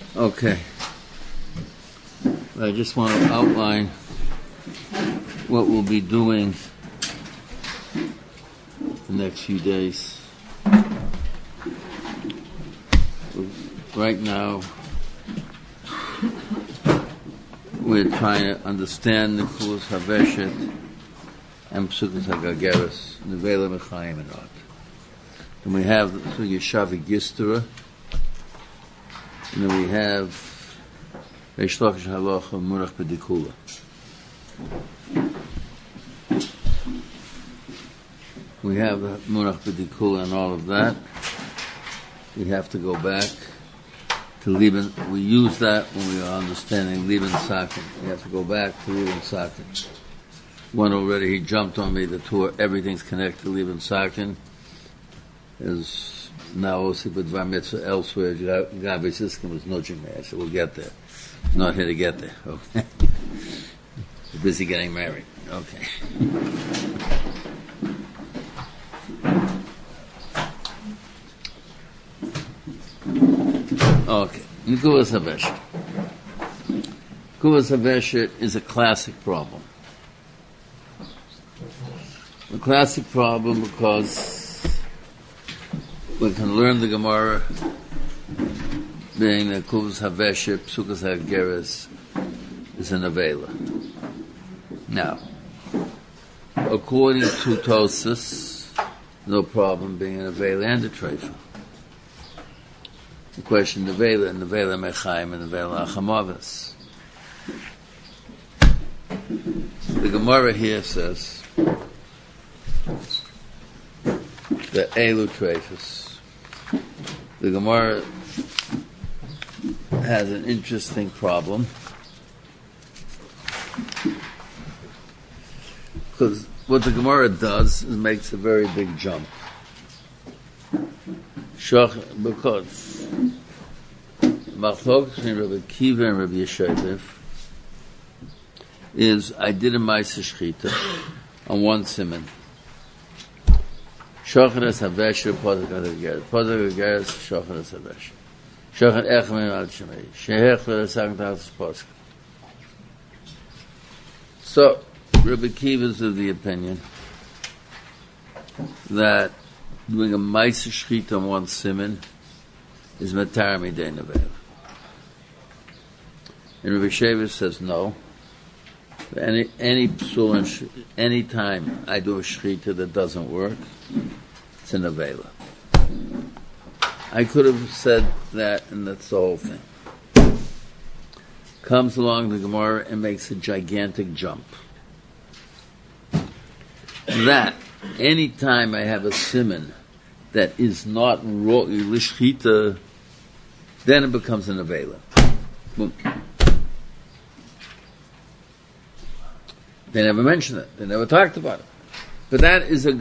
Okay. I just want to outline what we'll be doing the next few days. Right now, we're trying to understand the Kulas HaVeshet and Psukas HaGageres, Nevela Mechayim and Ot. And we have the Yeshavi Gistra, and then we have Reish Lakish Halacha Munach B'Dikula. We have the Munach B'Dikula and all of that. We have to go back to Liban. We use that when we are understanding Liban Sakin. We have to go back to Liban Sakin. One already, he jumped on me, the tour, everything's connected to Liban Sakin. Is now also with Var Mitzvah elsewhere. Gabi Siskin was nudging me. I said, we'll get there. Not here to get there. Okay. We're busy getting married. Okay. Okay. Kulas HaVeshet. Kulas HaVeshet is a classic problem. A classic problem because we can learn the Gemara being that Kulas HaVeshet, Psukas HaGageres is an Avela. Now, according to Tosas, no problem being an Avela and a Treifa. The question, Nevela and Nevela Mechayim and Nevela Achamavas. The Gemara here says that Elu Treifas. The Gemara has an interesting problem because what the Gemara does is makes a very big jump. Because Machlok between Rabbi Kiva and Rabbi Yeshiva is I did a Ma'aseh Shechita on one siman. Shochanas HaVeshet, Posek HaGageres. Posek HaGageres, Shochanas HaVeshet. Shochan Echemim Al Shemei. Shehech L'Sagn Tachas Posek. So, Rabbi Kiva is of the opinion that doing a Ma'aseh Shechita on one siman is Matar Midei Nevela. And Rabbi Yeshiva says no. Any psul, any time I do a shechita that doesn't work, it's an avela. I could have said that, and that's the whole thing. Comes along the Gemara and makes a gigantic jump. That any time I have a siman that is not lishchita, then it becomes an avela. Boom. They never mentioned it. They never talked about it. But that is the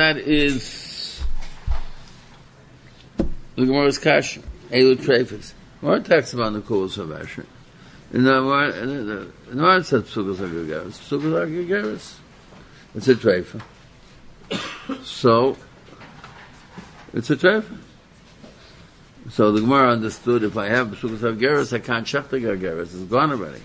Gemara's kasha. Elu Treifas. Gemara talks about the Kulas HaVeshet. And the Gemara says Psukas HaGageres. Psukas HaGageres. It's a Treifa. So, it's a Treifa. So the Gemara understood if I have Psukas HaGageres, I can't check the Gageres. It's gone already.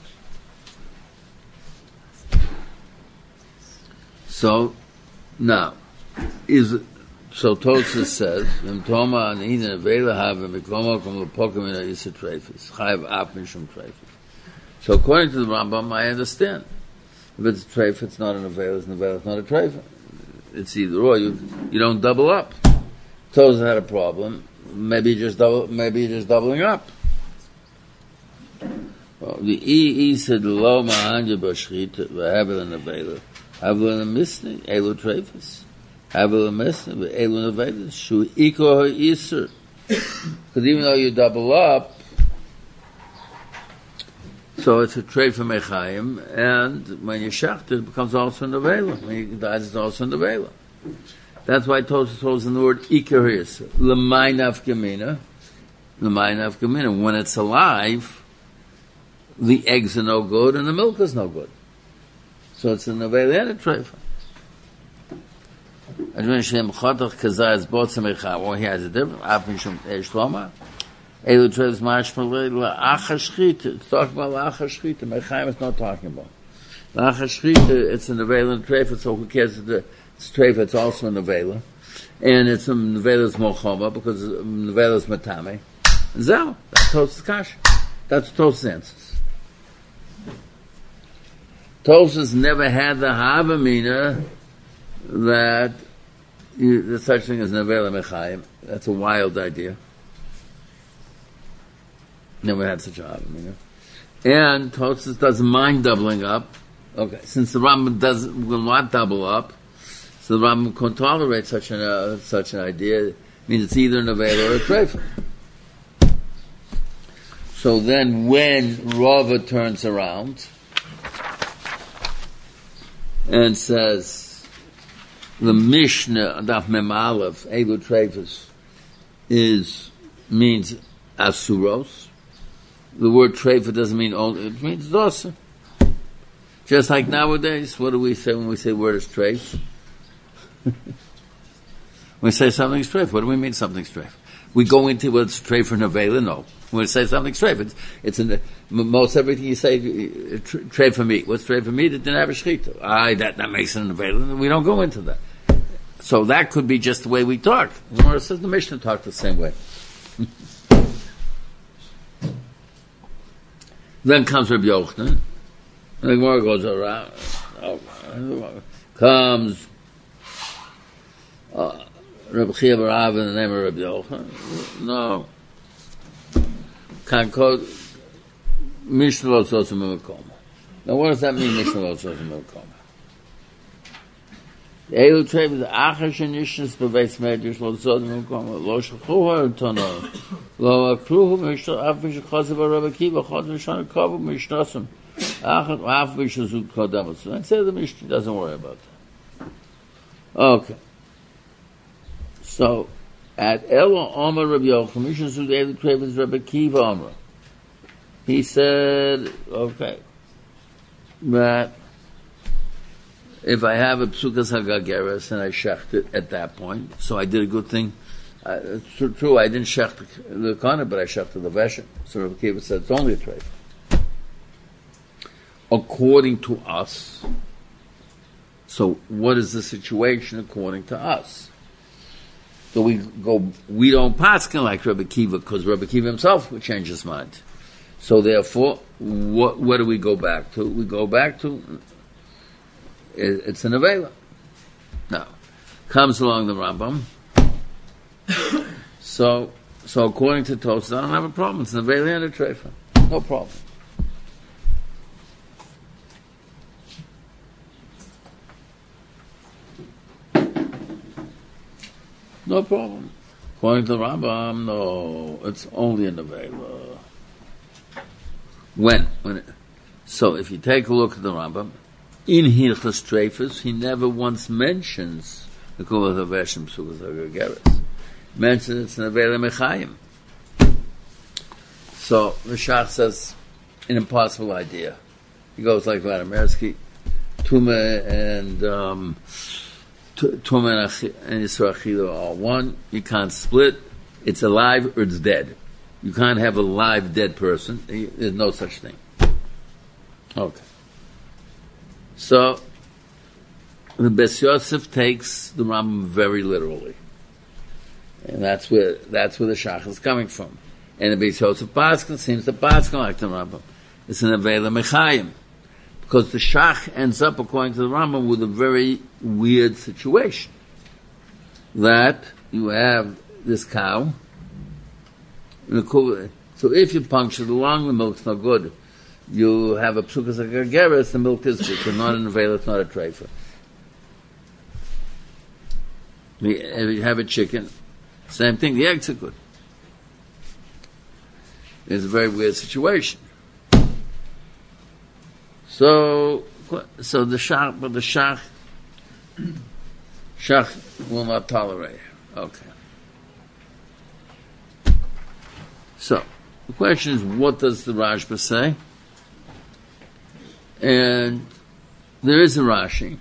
So, now, so Tosas says, Toma and Ina Vela have a Mikoma from the Pokemon is a Treifas. Chayav Apin Shum Treifas. So according to the Rambam, I understand. If it's a Treifa, it's not an Avela, it's not a Treifa. It's either or, you don't double up. Tosas had a problem. Maybe you're just doubling up. Well, the E said, Lo Ma'anja Bashchita, V'Havel and Avela. Havelu Misni, Elu Treifas. Havelu Misni, Elu Nevedas. Shu Iko HaYisur. Because even though you double up, so it's a Treifa Mechayim, and when you shacht it becomes also an Avela. When you die, it's also an Avela. That's why Tosas throws in the word Iko HaYisur. L'may nafkamina. L'may nafkamina. When it's alive, the eggs are no good and the milk is no good. So it's an Avela and a Treifa. Well, he has a different. Elu Treifus Mashmalei La'achar Shchita. It's talking about La'achar Shchita. Mechaim is not talking about. La'achar Shchita, it's an Nevela and Treifa, so who cares if it's Treifa, it's also an Nevela. And it's a Nevela's Mochoma, because Nevela's Matame. Zell, that's Tos's Kasha. That's Tos's answers. Tos's never had the Havamina that there's such thing as Nevela Mechayim. That's a wild idea. Never had such a Havamina. And Tosfos doesn't mind doubling up. Okay, since the Rambam will not double up, so the Rambam can't tolerate such an idea. It means it's either a Nevela or a Treifa. So then when Rava turns around and says the Mishnah Daf Mem Aleph Elu Treifus means Asuros, the word Treifa doesn't mean only, it means Dosa. Just like nowadays, what do we say when we say word is treif? When we say something's treif, what do we mean something's treif? We go into what's treif for Nevela? No. When we say something's treif, it's in most everything you say, treif for meat. What's treif for meat? It didn't have a shechita. That makes it a Nevela. We don't go into that. So that could be just the way we talk. The Gemara says the Mishnah talked the same way. Then comes Rabbi Yochanan. And the Gemara goes around. Comes Rabbi Chia bar Abba in the name of Rabbi Yochanan. No. Can't call Mishnah Lo Tzosem Memakoma. Now what does that mean, Mishnah Lo Tzosem Memakoma? The Elu Treif is Achar Shenishnas Beveis Medrash Lo Tzosem Memakoma. Lo Shechuha Tono. Lo Akruhu Mishnah Af Mishachazav Rabbi Kiva Chod Mishana Kavu Mishnasim. Achar Af Mishazut Kodam. So I'd say the Mishnah doesn't worry about that. Okay. So, at Elo Omer Rabbi Yochanan, Mishnah Zud Elu Treif is Rabbi Kiva Omer. He said, okay, that if I have a Psukas HaGageres and I shecht it at that point, so I did a good thing. It's true, I didn't shecht the Kana, but I shechted the Veshet. So Rabbi Kiva said it's only a treif. According to us, so what is the situation according to us? So we don't paskin like Rabbi Kiva, because Rabbi Kiva himself would change his mind. So therefore, what do we go back to? We go back to, it's an Nevela. Now, comes along the Rambam. So according to Tosfos, I don't have a problem. It's an Nevela and a Treifa. No problem. No problem. According to the Rambam, no, it's only a Nevela. So if you take a look at the Rambam, in Hilchas Treifus, he never once mentions the Kula Haveshim Psukas HaGageres. Mentions it's Nevela Mechayim. So the Shach says, an impossible idea. He goes like Vladimirsky, Tuma and Yisra Achila are one. You can't split. It's alive or it's dead. You can't have a live dead person. There's no such thing. Okay. So the Beis Yosef takes the Rambam very literally, and that's where the Shach is coming from. And the Beis Yosef Paskin seems to Paskin like the Rambam. It's an Nevela Mechayim. Because the Shach ends up, according to the Rambam, with a very weird situation. That you have this cow, so if you puncture the lung, the milk's no good. You have a Psukas HaGageres, the milk is good, but not a Nevela, it's not a Treifa. If you have a chicken, same thing, the eggs are good. It's a very weird situation. So the Shach will not tolerate it. Okay. So, the question is, what does the Rashba say? And there is a Rashi.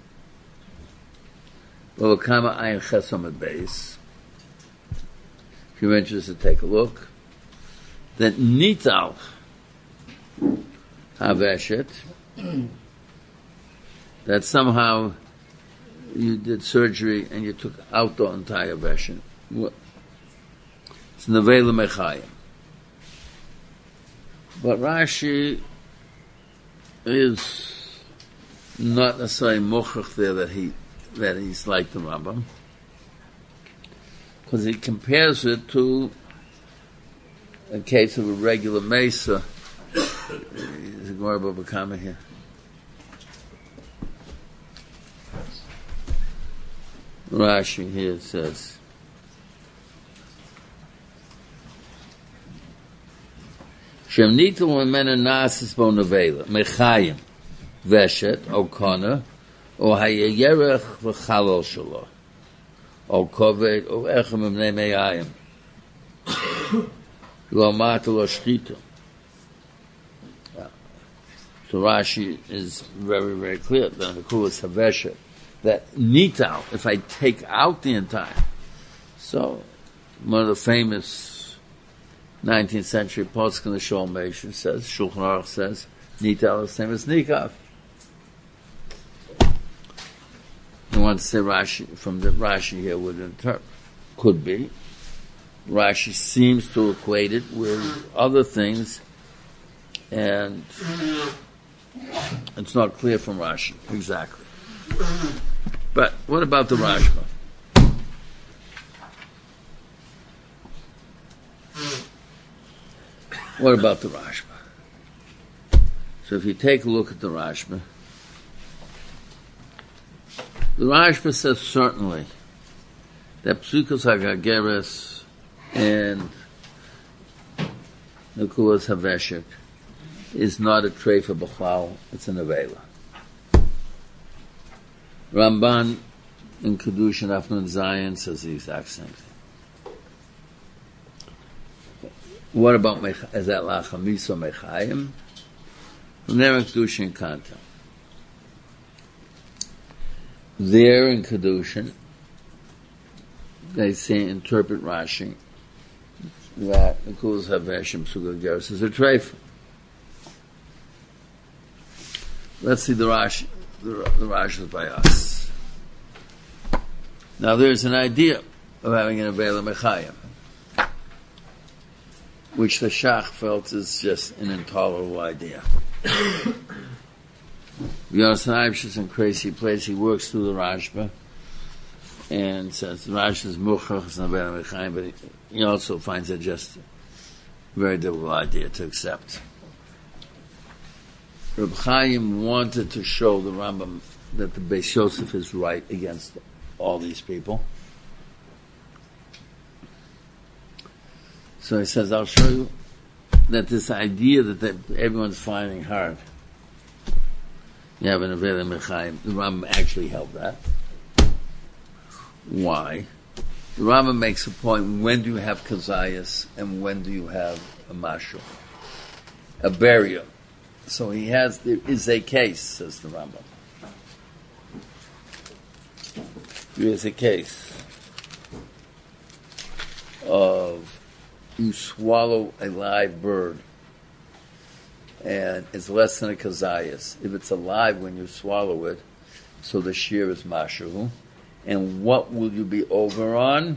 Kama Ayin Chesom at base. if you're interested, take a look. That nital haveshet, that somehow you did surgery and you took out the entire veshet. It's nevela mechayim. But Rashi is not necessarily mochach there that he's like the Rambam, because he compares it to a case of a regular mesa. Is it Gemara Baba Kama here? Rashi here says, Shem nitel memena nasis bo nevela mechayim veshet o kona o hayerech v'chalol shelo o koved o echem emnei meyayim lo mata lo shchita. So Rashi is very, very clear that the kulas haveshet, that nital, if I take out the entire. So one of the famous 19th century poskim, the Sholmeish, says, Shulchan Aruch says, nital is the same as nikav. He wants to say Rashi, from the Rashi here would interpret. Could be. Rashi seems to equate it with other things, and it's not clear from Rashi exactly. But what about the Rashba? What about the Rashba? So if you take a look at the Rashba says certainly that Psukas HaGageres and Nekulas HaVeshek is not a treifa b'chlal, it's an avela. Ramban in Kedushin Afnun Zion says the exact same thing. What about is that lachamiso mechayim? From there in Kedushin Kanta. There in Kedushin, they say interpret Rashi that Nekulas HaVeshek Psukas HaGageres is a treifa. Let's see the Rashi. The Rashi is by us. Now there's an idea of having an Avela Mechayim, which the Shach felt is just an intolerable idea. Yonasan Eibish is in crazy place. He works through the Rashba and says the Rashi is Muchach, it's an Avela Mechayim, but he also finds it just a very difficult idea to accept. Reb Chaim wanted to show the Rambam that the Beis Yosef is right against all these people. So he says, I'll show you that this idea that everyone's finding hard, you have an Avela Mechayim, the Rambam actually held that. Why? The Rambam makes a point, when do you have Kazayas and when do you have a Mashal? A burial. So there is a case, says the Rambam. There is a case of you swallow a live bird and it's less than a kazayas. If it's alive when you swallow it, so the shear is mashu. And what will you be over on?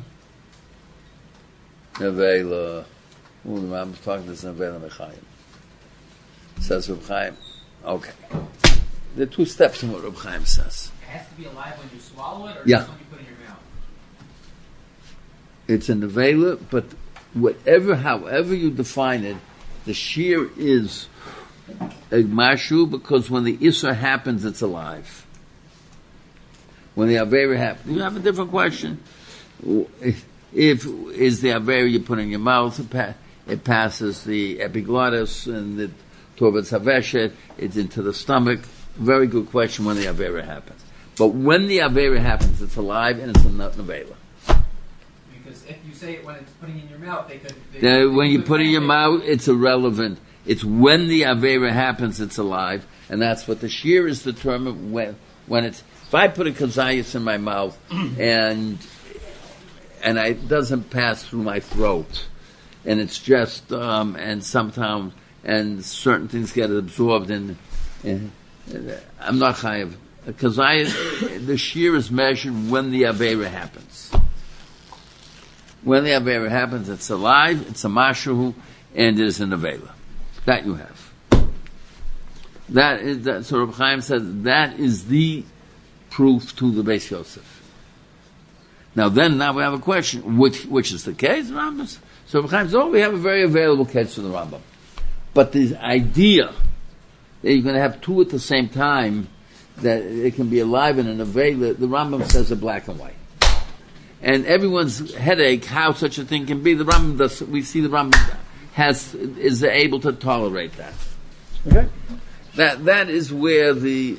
Nevela. The Rambam's talking to this Nevela Mechayim. Says Reb Chaim. Okay. There are two steps in what Reb Chaim says. It has to be alive when you swallow it, or yeah, just when you put it in your mouth? It's a nevela, but however you define it, the shear is a mashu, because when the isra happens, it's alive. When the avera happens, you have a different question. If is the avera you put in your mouth, it passes the epiglottis and the Torbat Saveshet, it's into the stomach. Very good question when the Avera happens. But when the Avera happens, it's alive and it's a Nevela. Because if you say it when it's putting in your mouth, when you put it in your mouth, it's irrelevant. It's when the Avera happens, it's alive. And that's what the shear is determined when it's, if I put a kazayas in my mouth and and it doesn't pass through my throat, and it's just and sometimes and certain things get absorbed in I'm not chayiv because the shear is measured when the avera happens. When the avera happens, it's alive, it's a mashu, and it is an avera. That you have. That is that. So Reb Chaim says that is the proof to the Beis Yosef. Now we have a question, which is the case, Rambam. So Reb Chaim says, we have a very available case for the Rambam. But the idea that you're going to have two at the same time, that it can be alive and an avela, the Rambam says are black and white. And everyone's headache, how such a thing can be, the Rambam does, we see the Rambam is able to tolerate that. Okay? That is where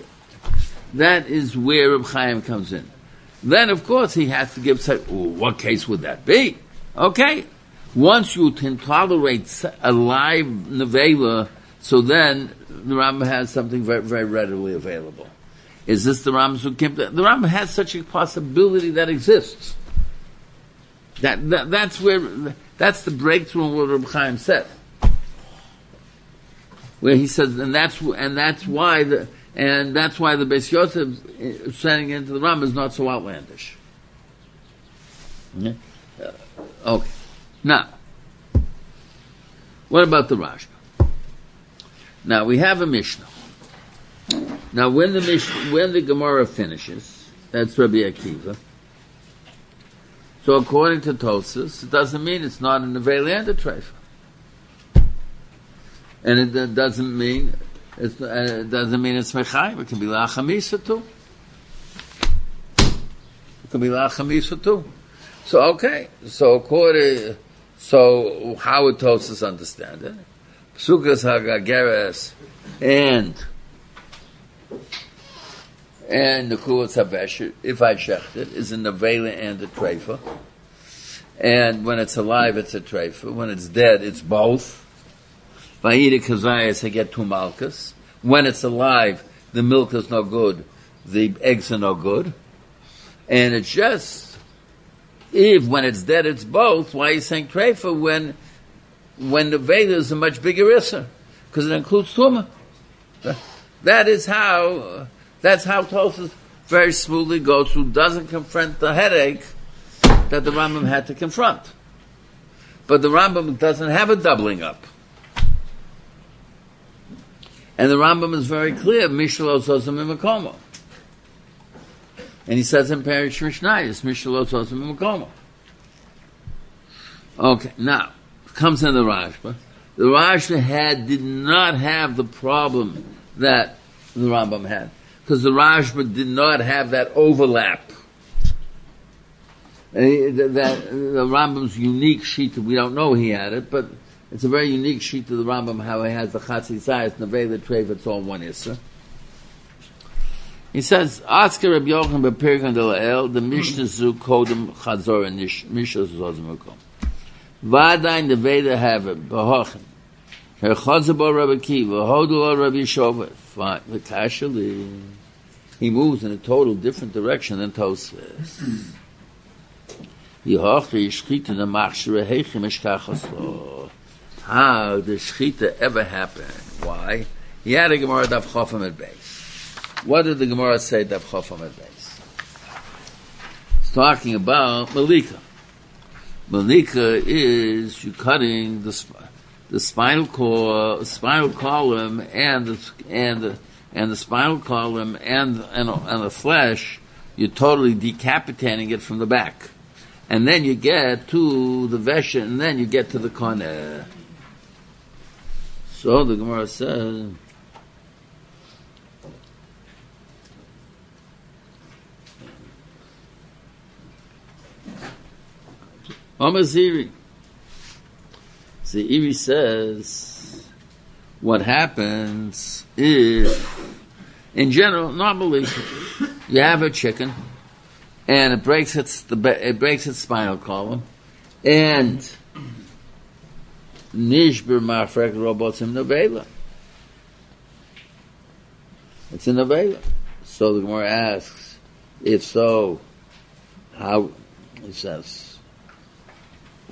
Reb Chaim comes in. Then, of course, he has to give, what case would that be? Okay. Once you can tolerate a live nevela, so then the Rambam has something very, very readily available. Is this the Rambam Zukim? The Rambam has such a possibility that exists. That's the breakthrough in what Reb Chaim said. Where he says, and that's why the Beis Yosef sending into the Rambam is not so outlandish. Okay. Now, what about the Rashba? Now we have a Mishnah. Now when the Gemara finishes, that's Rabbi Akiva. So according to Tosfos, it doesn't mean it's not an Avela and a Treifa. And it doesn't mean it's Mechayim. It can be La'achamisa too. It can be La'achamisa too. So okay. So how would Tosfos understand it? Psukas Hagageres and the Kulas HaVesher, if I checked it, is an Avela and a Treifa. And when it's alive, it's a Treifa. When it's dead, it's both. Vayida Kazayas, I get two malchus. When it's alive, the milk is no good, the eggs are no good. And it's just, when it's dead, it's both. Why are you saying Treifa when the Veda is a much bigger Issa? Because it includes Tumah. That's how Tosfos very smoothly goes through, doesn't confront the headache that the Rambam had to confront. But the Rambam doesn't have a doubling up. And the Rambam is very clear, Mishlo Zozim Imakomo. And he says in Perish Mishnayos, Mishlo Zozim Imakomo. Okay, now, comes in the Rashba. The Rashba did not have the problem that the Rambam had. Because the Rashba did not have that overlap. The Rambam's unique sheet, we don't know he had it, but it's a very unique sheet to the Rambam, how he has the Chatzi Zayis, Nevei, the Treif, it's all one Issa. He says, Asker Reb Yochanan b'Pirkan de La'el, the Mishnah Zu Kodem Chazor and Mishnah Zozim Ukom. Vadayin Nevei the Haver, B'Hochen. Her Chazabo Rabbi Kiva, Hodolo Rabbi Shova. Fine, the Kashali. He moves in a total different direction than Tosfos. Yehochi Shchita the Machshire Heichim Eshkachoslo. How did Shchita ever happen? Why? He had a Gemara Daf Chofam at base. What did the Gemara say Daf Chofam at base? It's talking about Malika. Malika is you cutting the spinal column and the spinal column and the flesh. You're totally decapitating it from the back, and then you get to the vesha, and then you get to the koneh. So the Gemara says, Omaziri. Zeiri says, what happens is, in general, normally, you have a chicken, and it breaks its spinal column, and nishbir mafrek robotzim nevela. It's a nevela. So the Gemara asks, if so, how? It says,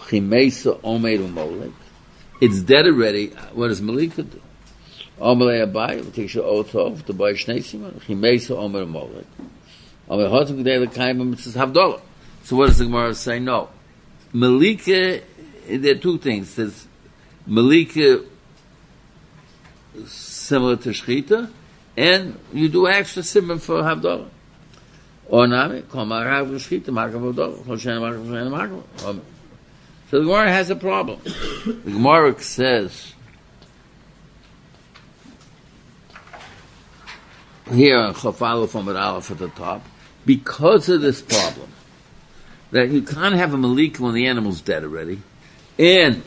Chimesa Omer Umolek. It's dead already. What does Malika do? Omer Abai, takes your oath off, the boy Shneisim, Chimesa Omer Umolek. Omer Hotzim Gdei Lekaim, it says Havdalah. So what does the Gemara say? No. Malika, there are two things. There's Malika similar to Shechita, and you do extra simon for Havdalah. Or Nami, Kol Marav Shechita, Makav Havdalah, Kol Shena Makav Shena Makav. So the Gemara has a problem. The Gemara says, here on Chafalo from Aleph at the top, because of this problem, that you can't have a Malika when the animal's dead already, and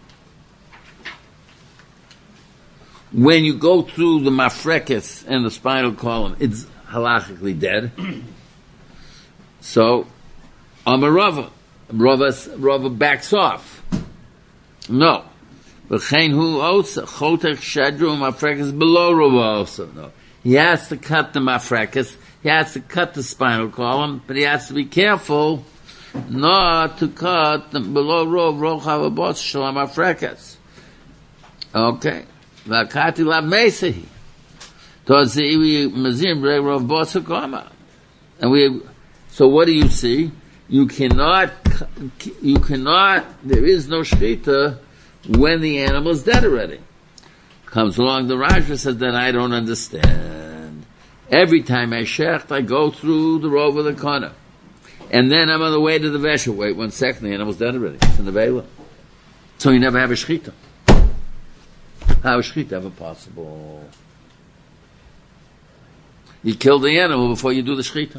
when you go through the mafrekes and the spinal column, it's halachically dead. So, Rava backs off. No. V'chein hu osa, chotech shadru mafrekes below Rava also. No. He has to cut the mafrekes, he has to cut the spinal column, but he has to be careful not to cut the below Rov Rochav Shalom mafrekes. Okay. V'akati lav mesehi. Tozi mazim brei Rov Bosakoma. And so what do you see? You cannot, there is no shechita when the animal is dead already. Comes along the Rajva says that I don't understand. Every time I shecht, I go through the Rov of the corner. And then I'm on the way to the Vesha. Wait 1 second, the animal's dead already. It's in the Vela. So you never have a shechita. How is shechita ever possible? You kill the animal before you do the shechita.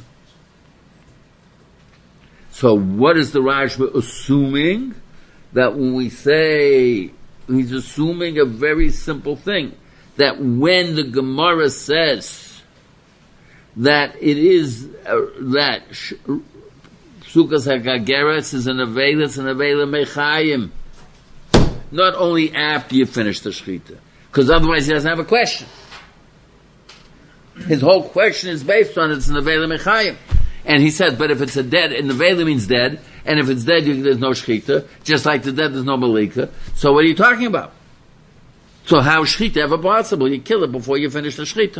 So what is the Rashba assuming? That when we say, he's assuming a very simple thing, that when the Gemara says that it is, that Sukas HaGageres is an Avelis and Avela Mechayim, not only after you finish the Shechita, because otherwise he doesn't have a question. His whole question is based on it's an Avela Mechayim. And he said, but if it's a dead, and the Vela means dead, and if it's dead, there's no Shechita, just like the dead, there's no Malika. So what are you talking about? So how is Shechita ever possible? You kill it before you finish the Shechita.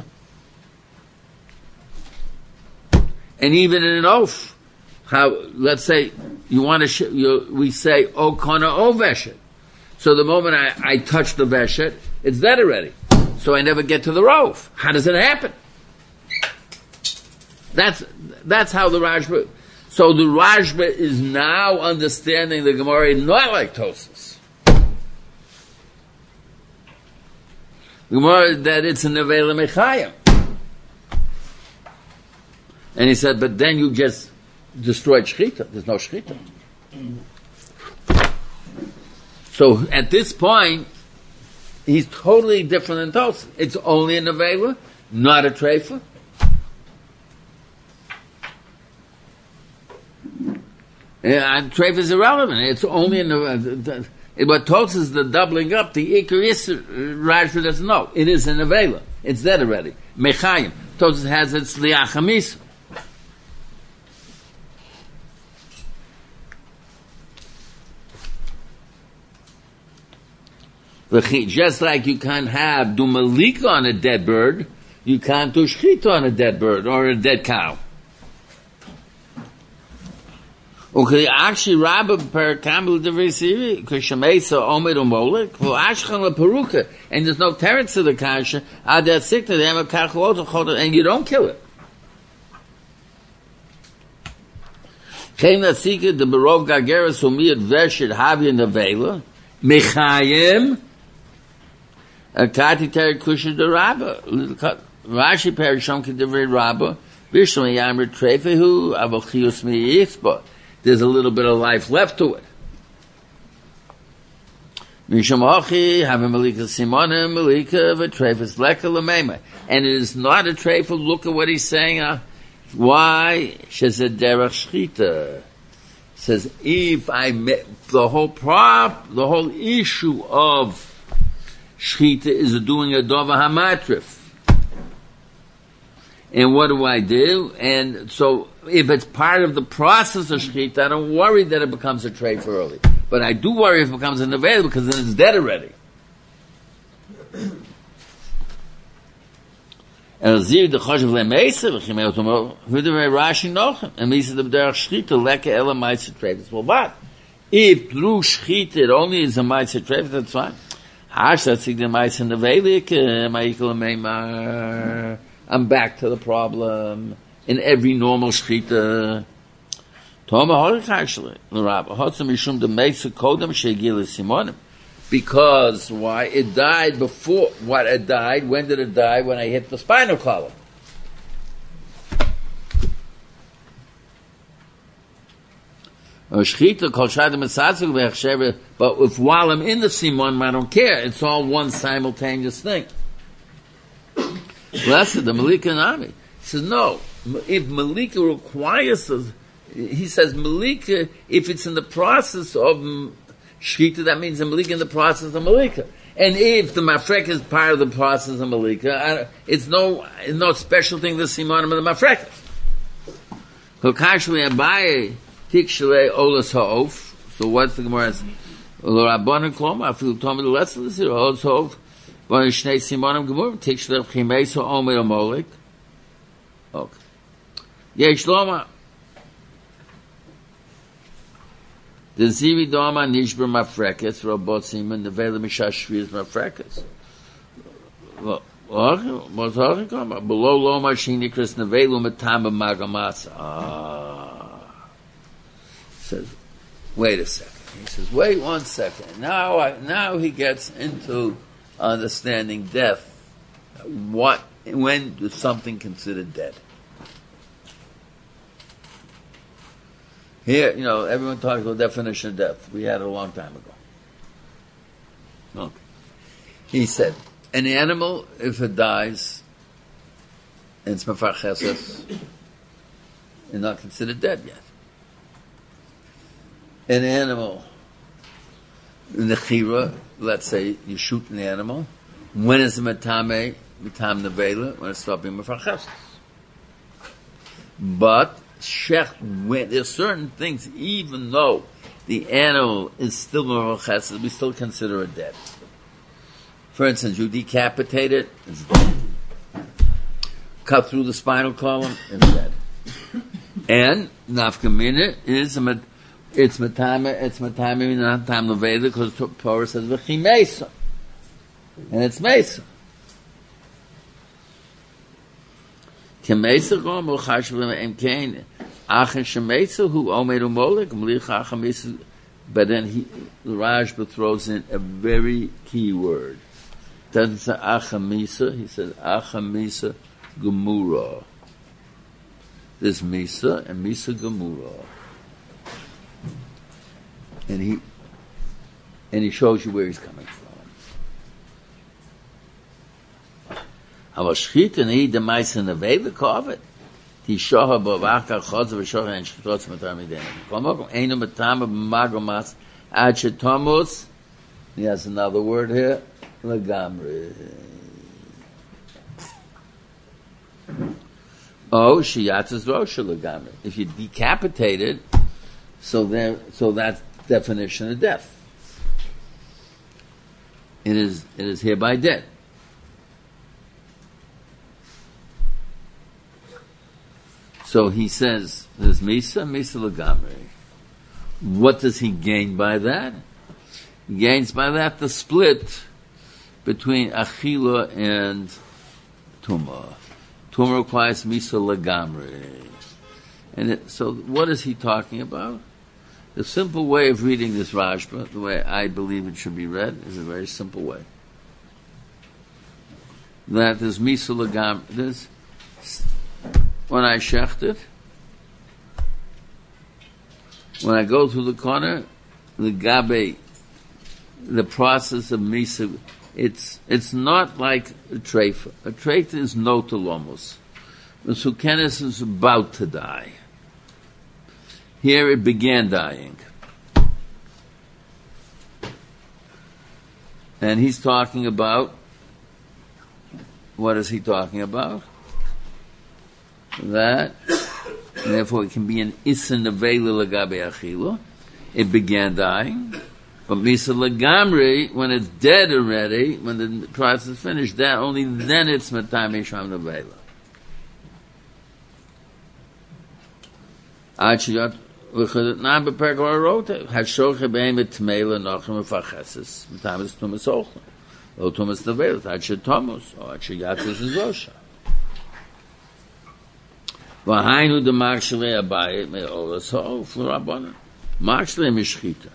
And even in an oath, how, let's say, you want to, we say, O Kona O Veshet. So the moment I touch the Veshet, it's dead already. So I never get to the oath. How does it happen? That's how the Rashba. So the Rashba is now understanding the Gemara not like Tosas. The Gemara that it's a Nevela Mechayim. And he said, but then you just destroyed Shechita. There's no Shechita. So at this point, he's totally different than Tosas. It's only a Nevela, not a Treifa. And Treif is irrelevant. It's only in what Tosas is the doubling up. The Iker is Rashba doesn't know. It is an Avela. It's dead already. Mechayim. Tosas has its Liachamis. Just like you can't have do Malika on a dead bird, you can't do Shechita on a dead bird or a dead cow. Okay, actually, Rabbi per Kamil Devisiri, Kushamesa Omer Umolik, who Ashkan La Peruka, and there's no terror to the Kasha, Adat Sikta, they have a Kachot, and you don't kill it. Came that Sikha, the Barov Gageras, Umiyat Veshid, Havi and the Vela, Mechayim, Akati Ter Kusha de Rabba, Rashi Per Shomki Devri Rabba, Bishlam Yamr Trefehu, Avochius Mi Yitzba. There's a little bit of life left to it. Misham Hachi, having Malika Simonim, Malika, V'Trefus Leka Lamema. And it is not a trefa. Look at what he's saying. Why? Says a derech shchita. Says if I met the whole issue of shchita is doing a dova hamatrif. And what do I do? And so, if it's part of the process of shechita, I don't worry that it becomes a treifa early. But I do worry if it becomes a nevela because then it's dead already. Elzir the choshev lemeisa v'chimei otomo v'derei Rashi nochem and misa the b'derech shchita leke ela ma'aser treifus. Well, what? If through shchita it only is a ma'aser treifus, that's fine. Hashatzig the ma'aser nevelik ma'ikol meimar. I'm back to the problem in every normal shchita. Toma holich actually the rabbi hotzim mishum the ma'aser kodem she'gil simonim. Because why? It died before. What it died? When did it die? When I hit the spinal column. But if while I'm in the simon, I don't care. It's all one simultaneous thing. Blessed the Malika Nami. He says, no. If Malika requires us, he says, Malika, if it's in the process of Shchita, that means the Malika in the process of Malika. And if the Mafrek is part of the process of Malika, it's no special thing, the Simonim of the Mafrek. Kokashli Abaye, Tikshale Olas Ha'of. So what's the Gemara? L'Rabbanan Klom, I feel told me the lesson this here, Olas Ha'of, Bani Shnei Simonim Gemur, Tikshale Chimeso Omer Amolik. Okay. Yesh Loma. The Zivi Doma Nishber Mafrekes, Robot Simon, the Vela Mishashviz Mafrekes. What's talking about? Below Loma Shinikris Nevelu Matamba Magamasa. Says, wait a second. He says, wait 1 second. Now he gets into understanding death. When is something considered dead? Here, everyone talks about the definition of death. We had it a long time ago. Okay. He said, an animal, if it dies, and it's mafar chesed, is not considered dead yet. An animal, in the chira, let's say you shoot an animal, when is the matam nevela? When it's stopping mafar chesed. But when there's certain things, even though the animal is still moral chesed, we still consider it dead. For instance, you decapitate it, it's dead. Cut through the spinal column, it's dead. And nafkamina is it's matame not tam leveda because Torah says v'chimesa, and it's mesa. Kemesa gom u'chashvim emkein achen shemesa hu omer u'molek mlicha achamisa. But then Rashba throws in a very key word. Doesn't say achamisa. He says achamisa gemura. There's misa and misa gemura, and he shows you where he's coming from. Aber Schchit and he the mice in the Veda covet. Die Shoha bavaka chotz v'shoha and shchitotz matar midenu. Komokom einu matama b'magomas ad shetomus. He has another word here. Lagamri. Oh, shiyatzes rosha lagamri. If you decapitate it, so that's definition of death. It is hereby dead. So he says, there's Misa Lagamri. What does he gain by that? He gains by that the split between Achila and Tumah. Tumah requires Misa Lagamri. So what is he talking about? The simple way of reading this Rashba, the way I believe it should be read, is a very simple way. That there's Misa Lagamri. When I shecht it, when I go through the corner, the gabe, the process of misa, it's not like a treifa. A treifa is no telomos. The sukenis is about to die. Here it began dying. And he's talking about, what is he talking about? That, and therefore it can be an issa nevela lagabe achila. it began dying. But Misa Lagamri, when it's dead already, when the process is finished, that only then it's Matam Yisham Nevela. Achiyot v'chadot nam b'perek ha'rote hashoche be'em etmela nochem v'facheses Matam is tumas ochla lo tumas nevela achiyot tomus or achiyot zosha. V'hainu de markshalei abayit me'olas ha'of l'rabbanan markshalei mishchita.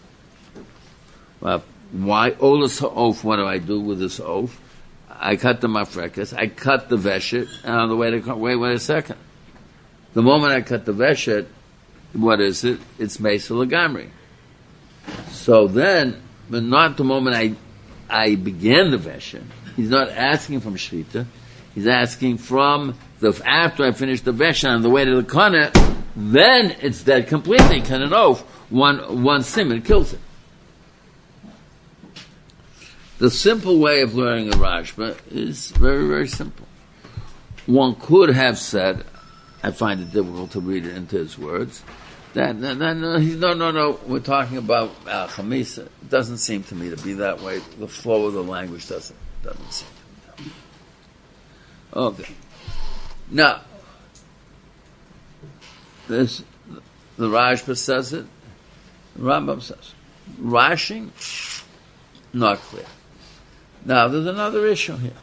Why olas ha'of? What do I do with this oaf? I cut the mafrekas, I cut the veshet, and on the way to wait a second. The moment I cut the veshet, what is it? It's Mesa Lagamri. So then, but not the moment I began the veshet. He's not asking from Shechita. He's asking from after I finish the veshet on the way to the kana, then it's dead completely. Cut it off. One simon kills it. The simple way of learning a Rashba is very, very simple. One could have said, I find it difficult to read it into his words, that no, we're talking about Chamisa. It doesn't seem to me to be that way. The flow of the language doesn't seem to be that way. Okay. Now, the Rashba says it, the Rambam says it. Rashi, not clear. Now, there's another issue here.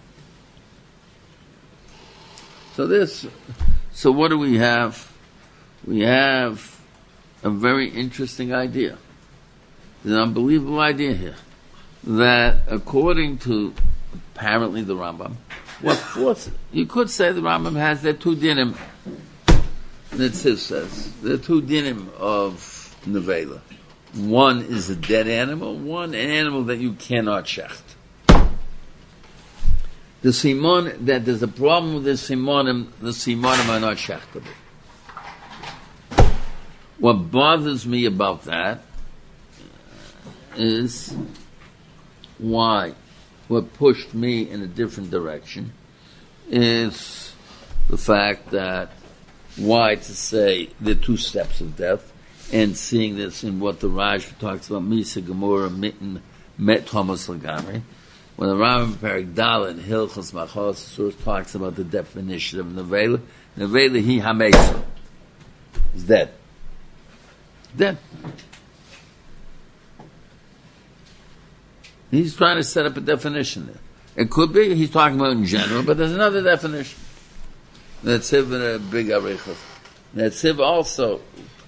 So what do we have? We have a very interesting idea. There's an unbelievable idea here. That according to, apparently the Rambam, you could say the Rambam has the two dinim, that says, the two dinim of Nevela. One is a dead animal, one an animal that you cannot shecht. The simon, that there's a problem with the simonim are not shechtable. What bothers me about that is why. What pushed me in a different direction is the fact that why to say the two steps of death, and seeing this in what the Raj talks about, Misa Gemara Mitten Met Thomas Lagamri. When the Rambam Perek Dalet Hilchos Machos talks about the definition of Nevela, Nevela he Hamesa is dead. Dead. He's trying to set up a definition there. It could be he's talking about in general, but there's another definition. Netziv in a big arichos. Netziv also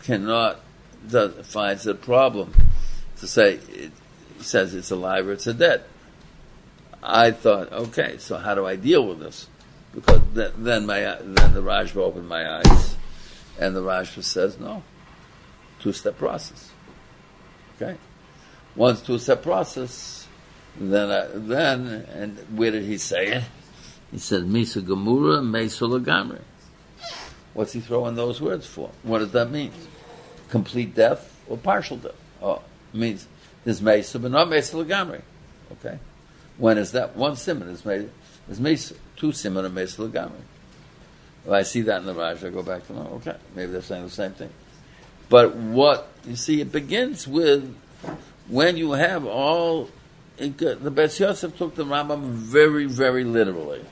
finds a problem to say he says it's alive or it's a dead. I thought, okay, so how do I deal with this? Because then the Rashba opened my eyes, and the Rashba says no, two-step process. Okay, once two-step process, then and where did he say it? He said Misa Gemura Mesa Lagamri. What's he throwing those words for? What does that mean? Complete death or partial death? Oh, it means there's Mesa but not Mesa Lagamri. Okay. When is that? One simon is Mesa. Two simon are Mesa Lagamri. If I see that in the Raj, I go back to okay, maybe they're saying the same thing. But what, you see, it begins with when you have all, the Beis Yosef took the Rambam very, very literally.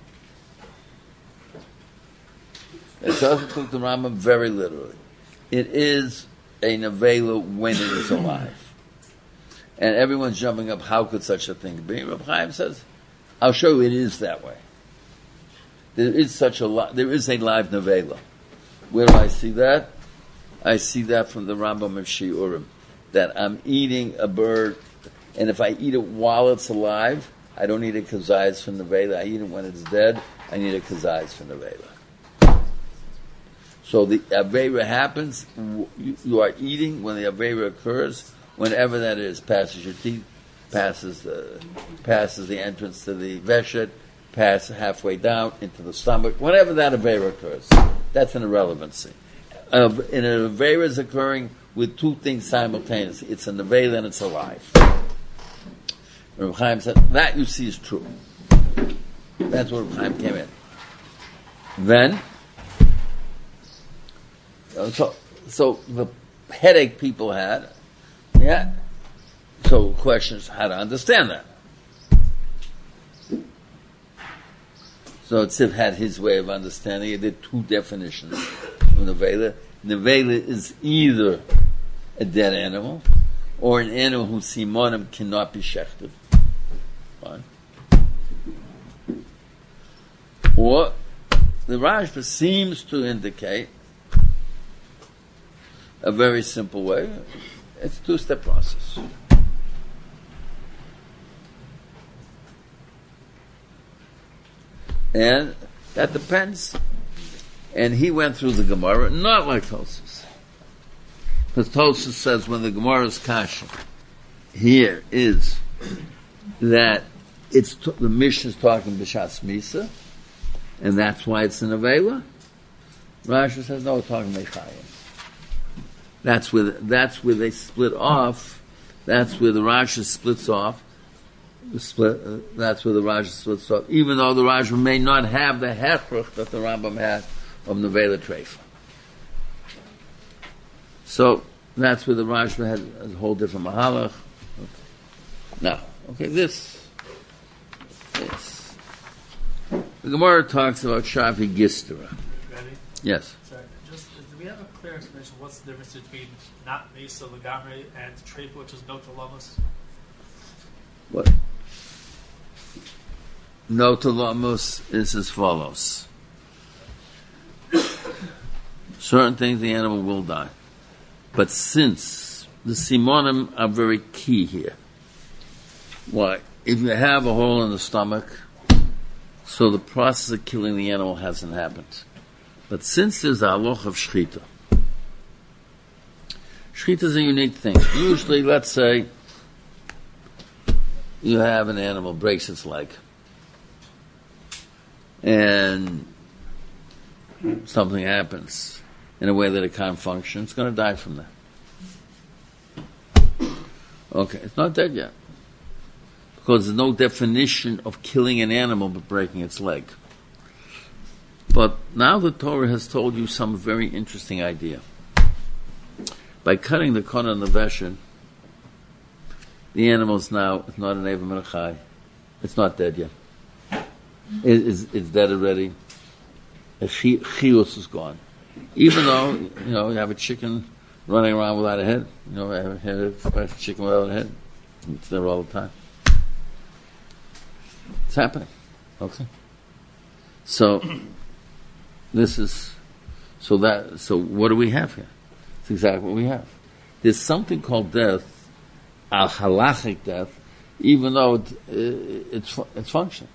Beis Yosef took the Rambam very literally. It is a nevela when it is alive. And everyone's jumping up, how could such a thing be? Reb Chaim says, I'll show you it is that way. There is a live nevela. Where do I see that? I see that from the Rambam of Shiurim, that I'm eating a bird, and if I eat it while it's alive, I don't need a kazayas from nevela. I eat it when it's dead, I need a kazayas from nevela. So the Aveira happens, you are eating when the Aveira occurs, whenever that is, passes your teeth, passes the entrance to the veshet, passes halfway down into the stomach, whenever that Aveira occurs. That's an irrelevancy. And an Aveira is occurring with two things simultaneously. It's a nevela and it's alive. Reb Chaim said, that you see is true. That's where Reb Chaim came in. Then, so the headache people had Yeah. So the question is how to understand that. So Tziv had his way of understanding. He did two definitions of Nevela. Nevela is either a dead animal or an animal whose simonim cannot be shechted. Fine. Or the Rashba seems to indicate a very simple way. It's a two-step process. And that depends. And he went through the Gemara, not like Tosfos. Because Tosfos says when the Gemara's kasha here is that the Mishnah is talking b'shas misa, and that's why it's an avela. Rashi says no, it's talking mechayim. That's where they split off. That's where the Rashi splits off. That's where the Rashi splits off. Even though the Rashi may not have the hechrach that the Rambam had of nevela treifa. So that's where the Rashi had a whole different mahalach. Now, this. The Gemara talks about Shafi Gistera. Ready? Yes. Sorry, do we have a clear explanation? What's the difference between not Mesa Lagamri and Treifa, which is no Talamus? What? No Talamus is as follows. Certain things the animal will die. But since the simonim are very key here, why? If you have a hole in the stomach, so the process of killing the animal hasn't happened. But since there's a haloch of shchita, shchita is a unique thing. Usually, let's say, you have an animal breaks its leg, and something happens in a way that it can't function, it's going to die from that. Okay, it's not dead yet. Because there's no definition of killing an animal but breaking its leg. But now the Torah has told you some very interesting idea. By cutting the kona and the veshin, the animal is now it's not an Eva Menachai. It's not dead yet. It's dead already. The chiyus is gone. Even though, you have a chicken running around without a head. A chicken without a head. It's there all the time. It's happening. Okay. So what do we have here? It's exactly what we have. There's something called death, al-halachic death, even though it's functioning.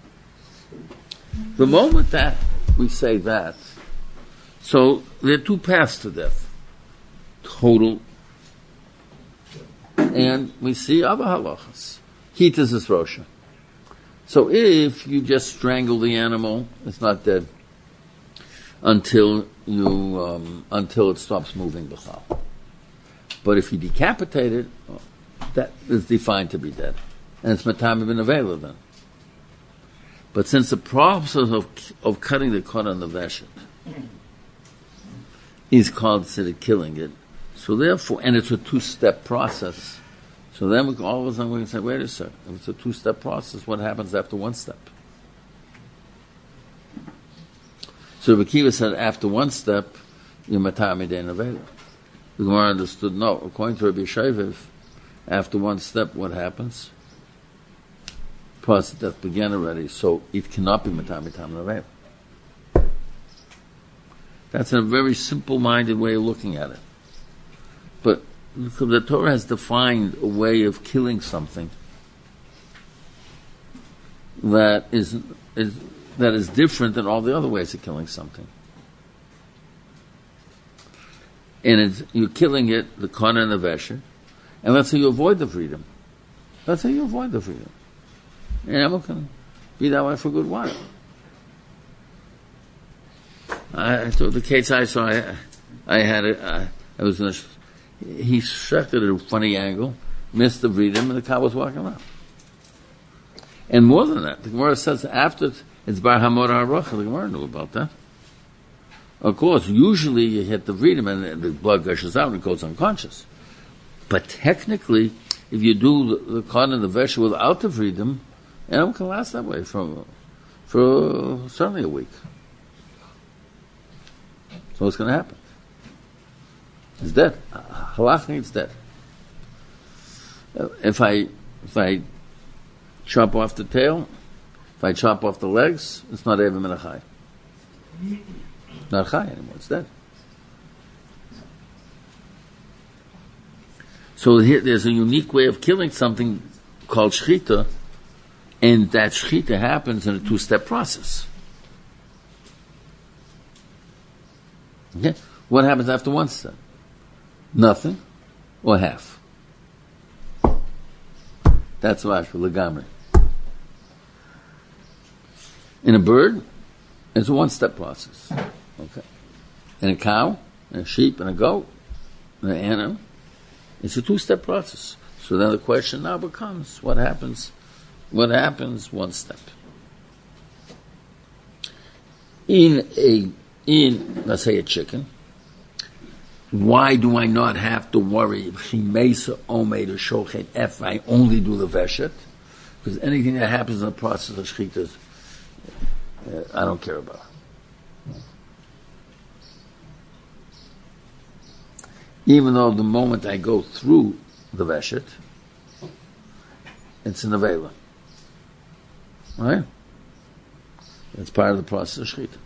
The moment that we say that, so there are two paths to death. Total, and we see other halachas. Hitas is rosha. So if you just strangle the animal, it's not dead until it stops moving b'chal. But if you decapitate it, that is defined to be dead, and it's matami ben avela then. But since the process of cutting the kona and the veshet is considered killing it, so therefore, and it's a two-step process. So then all of a sudden we can say, wait a second, if it's a two-step process, what happens after one step? So Rebbe Akiva said, after one step, you're matar midei nevela. The Gemara understood, no, according to Rabbi Yeshiviv, after one step, what happens? The process of death began already, so it cannot be matar midei nevela. That's a very simple-minded way of looking at it. But the Torah has defined a way of killing something that is different than all the other ways of killing something. And you're killing it, the kona and the vesher, and let's say you avoid the freedom. An animal can be that way for a good while. I told the case I saw, he struck it at a funny angle, missed the freedom, and the cow was walking around. And more than that, the Gemara says after it's bar hamor harocha, the Gemara knew about that. Of course, usually you hit the freedom and the blood gushes out and it goes unconscious. But technically, if you do the cotton and the vegetable without the freedom, animal can last that way for certainly a week. So what's going to happen? It's dead. Halachically, it's dead. If I chop off the tail, if I chop off the legs, it's not even min chai. Not chai anymore. It's dead. So here, there's a unique way of killing something called shchita, and that shchita happens in a two-step process. Okay? What happens after one step? Nothing or half. That's Rashi Legamri. In a bird, it's a one-step process. Okay. In a cow, and a sheep, and a goat, and an animal, it's a two-step process. So then the question now becomes, what happens one step? In let's say a chicken, why do I not have to worry if I only do the veshet? Because anything that happens in the process of shchita, I don't care about. Even though the moment I go through the veshet, it's an avela. Right? It's part of the process of shchita.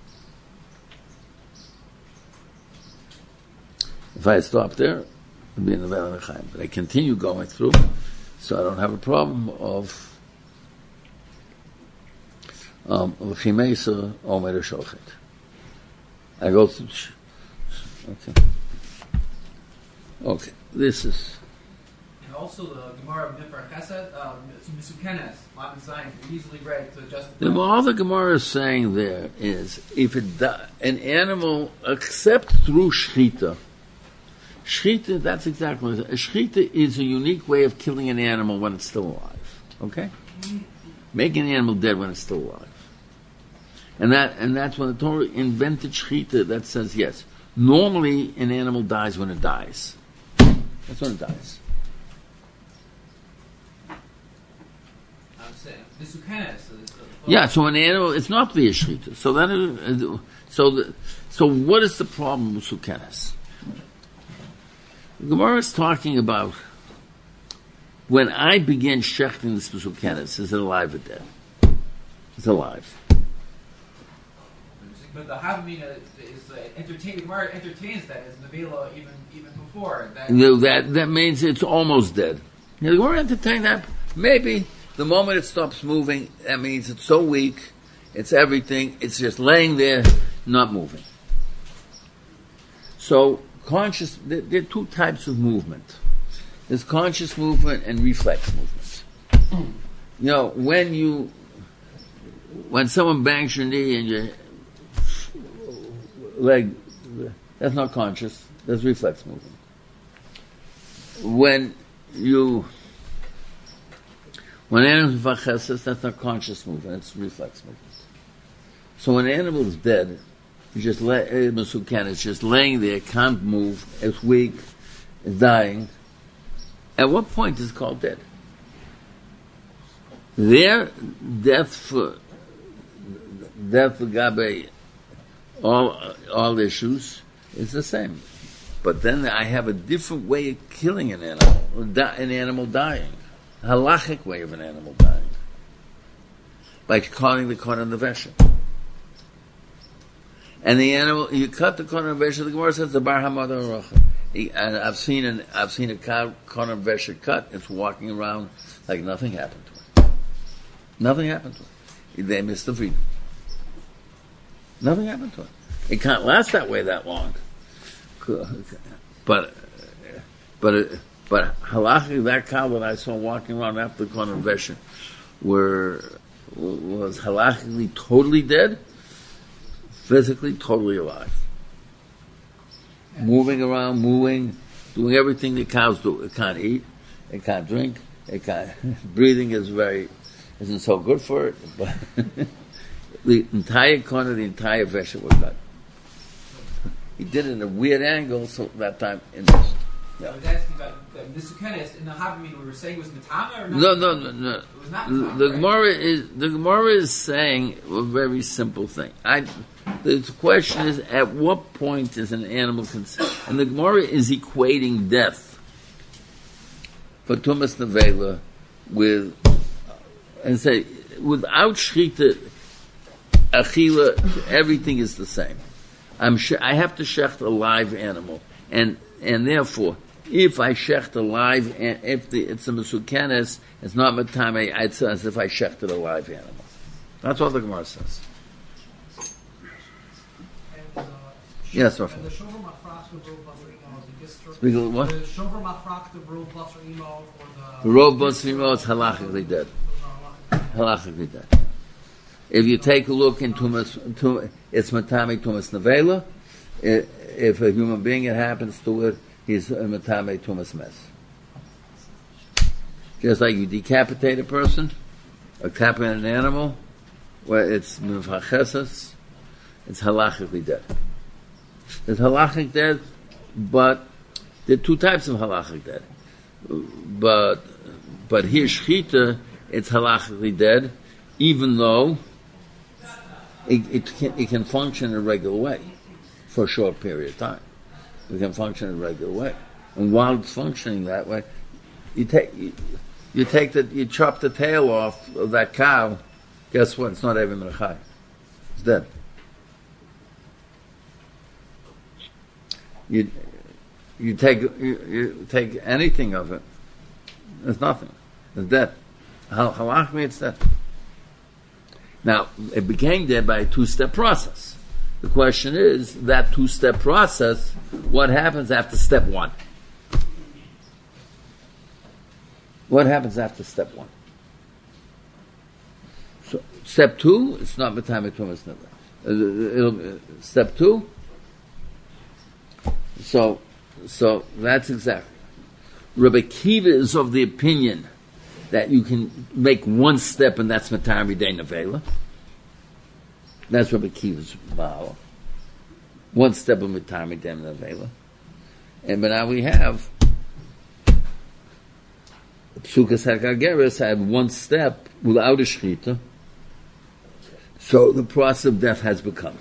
If I stop there, it would be an avela nechaim. But I continue going through, so I don't have a problem of chimesa omer shochet. I go through. Okay, this is. And also the Gemara of Nifar Chesed, Misukenes, Lamed Zayin, easily read to justify. All the Gemara is saying there is, if an animal, except through shchita, that's exactly what it is. Shchita is a unique way of killing an animal when it's still alive. Okay? Making an animal dead when it's still alive. And that's when the Torah invented shchita that says, yes, normally an animal dies when it dies. That's when it dies. I'm saying, Misukenes. Yeah, so an animal, it's not via shchita. So what is the problem with sukenes? Gemara is talking about when I begin shechting this sukenes, is it alive or dead? It's alive. But the Havamina is entertaining. Gemara entertains that as Nevela even before. That means it's almost dead. Now, the Gemara entertain that. Maybe the moment it stops moving, that means it's so weak, it's everything, it's just laying there, not moving. So, there are two types of movement. There's conscious movement and reflex movement. When someone bangs your knee and your leg, that's not conscious, that's reflex movement. When animals vacheses, that's not conscious movement, it's reflex movement. So when an animal is dead, it's just laying there, can't move, it's weak, it's dying. At what point is it called dead? Their death for Gabe, all issues is the same. But then I have a different way of killing an animal dying. A halachic way of an animal dying. By calling the korban the veshet. And the animal, you cut the korban veshet, the Gemara says the bar hamada rocha. And I've seen a cow korban veshet cut, it's walking around like nothing happened to it. Nothing happened to it. They missed the freedom. Nothing happened to it. It can't last that way that long. But halachically, that cow that I saw walking around after the korban veshet was halachically totally dead, physically totally alive. Moving around, doing everything the cows do. It can't eat, it can't drink, breathing isn't so good for it, but the entire corner, the entire veshet was cut. He did it in a weird angle, so that time it missed. I was asking about the Nisukenes in the Havamina, we were saying it was Matame or not? No. It was not Matame, The Gemara is saying a very simple thing. The question is, at what point is an animal considered? And the Gemara is equating death for Tumas Nevela with, and say, without Shechita, Achila, everything is the same. I have to shecht a live animal, and therefore, if I shecht a live, if it's a mesukenes, it's not matame. It's as if I shechted a live animal. That's what the Gemara says. Yes, Rafa. And the shover mafrak of rov basar imo is the gistor. Speak of what? The shover mafrak of rov basar imo or The rov basar imo is halachically dead. Halachically dead. If you take a look into it's matame tumas nevela. If a human being it happens to it, he's a matame tumas mes. Just like you decapitate a person, or decapitate an animal, where it's mivachesas, it's halachically dead. There's halachic dead, but there are two types of halachic dead. But here shchita, it's halachically dead, even though it can function in a regular way for a short period of time. It can function in a regular way, and while it's functioning that way, you chop the tail off of that cow. Guess what? It's not even menachai. It's dead. You take anything of it. There's nothing. It's dead. Halachically, it's dead. Now, it became dead by a two-step process. The question is, that two-step process, what happens after step one? What happens after step one? So, step two, it's not B'tayim Tumas Nevela. Step two, so that's exactly. Rabbi Kiva is of the opinion that you can make one step and that's Matar B'dei Nevela. That's Rabbi Kiva's Baal. One step of Matar B'dei Nevela. But now we have Psukas HaKageres had one step without a Shechita. So the process of death has begun.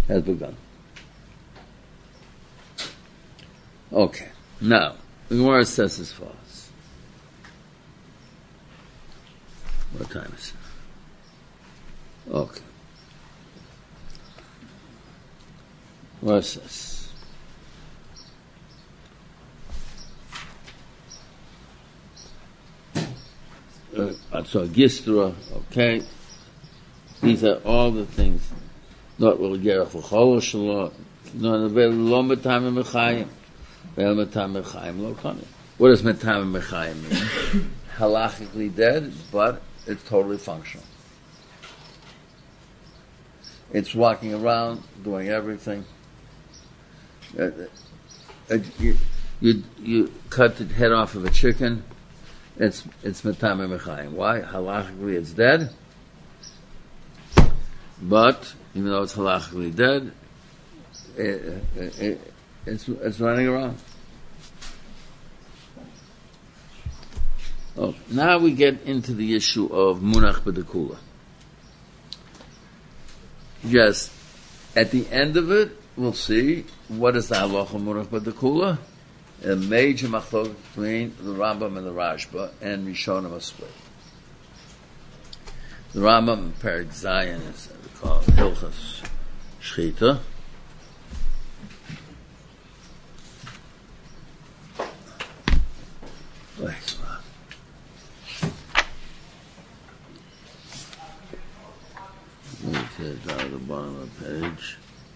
Okay. Now, the Gemara says as follows. What time is it? Okay. What's this? So Gistra, okay. These are all the things. Not will get off a Choloshallah. No, the Lom Betam Mechayim. Vel Betam Mechayim Lo Kani. What does Betam Mechayim mean? Halachically dead, but it's totally functional. It's walking around, doing everything. You cut the head off of a chicken. It's Matame Mechayim. Why? Halachically it's dead. But even though it's halachically dead, it's running around. Oh, now we get into the issue of Munach B'Dekula. Yes, at the end of it, we'll see what is the halacha Munach B'Dekula. A major machlok between the Rambam and the Rashba, and Rishonim are split. The Rambam in Perek Zayin is called Hilchas Shchita. Down at the bottom of the page.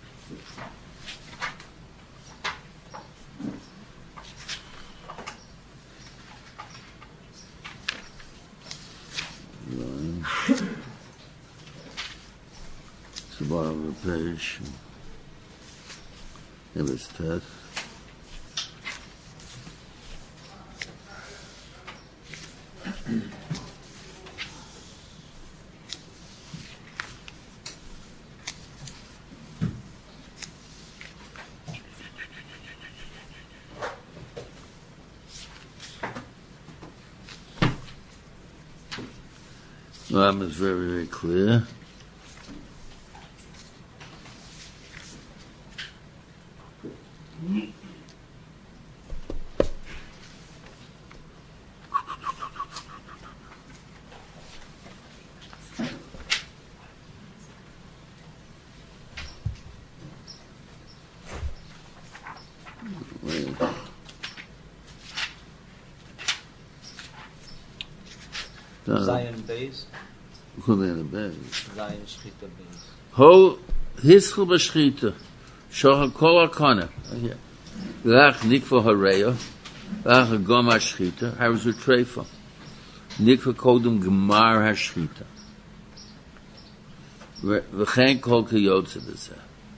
It's the bottom of the page. If it's Tet. Rambam is very, very clear. Zion Beis. Zion Shchita Beis. Ho hischu b'shchita shocha kol hakana lach nikva hareya lach gom hashchita harzu treifa nikva kodum gemar hashchita v'chein kol kiyotze b'zeh.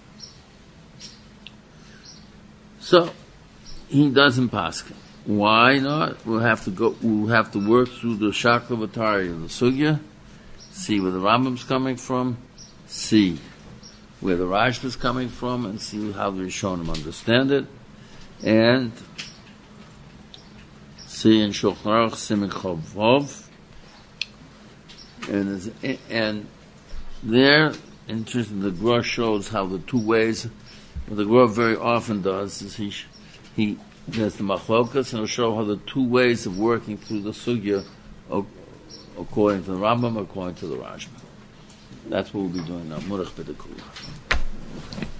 So he doesn't pass it. Why not? We'll have to work through the Shakravatari and the Sugya, see where the Rambam's coming from, see where the Rashba's coming from, and see how the Rishonim understand it, and see in Shulchan Aruch Siman Chov Vav, and there, interesting, the Gra shows how the two ways. What the Gra very often does is he there's the machlokas, and he'll show how the two ways of working through the sugya, according to the Rambam, according to the Rashba. That's what we'll be doing now. Murach b'dekula.